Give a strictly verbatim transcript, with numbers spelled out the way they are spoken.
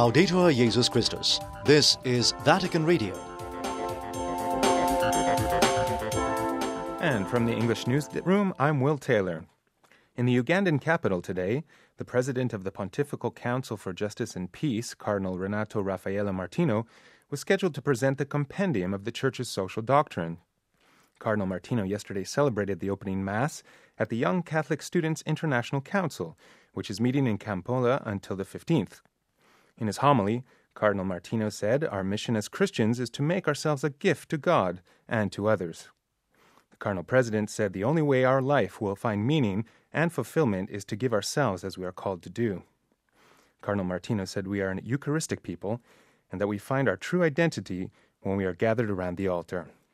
Laudetur Jesus Christus. This is Vatican Radio. And from the English newsroom, I'm Will Taylor. In the Ugandan capital today, the president of the Pontifical Council for Justice and Peace, Cardinal Renato Raffaele Martino, was scheduled to present the compendium of the Church's social doctrine. Cardinal Martino yesterday celebrated the opening Mass at the Young Catholic Students International Council, which is meeting in Kampala until the fifteenth. In his homily, Cardinal Martino said, "Our mission as Christians is to make ourselves a gift to God and to others." The Cardinal President said the only way our life will find meaning and fulfillment is to give ourselves as we are called to do. Cardinal Martino said we are an Eucharistic people and that we find our true identity when we are gathered around the altar.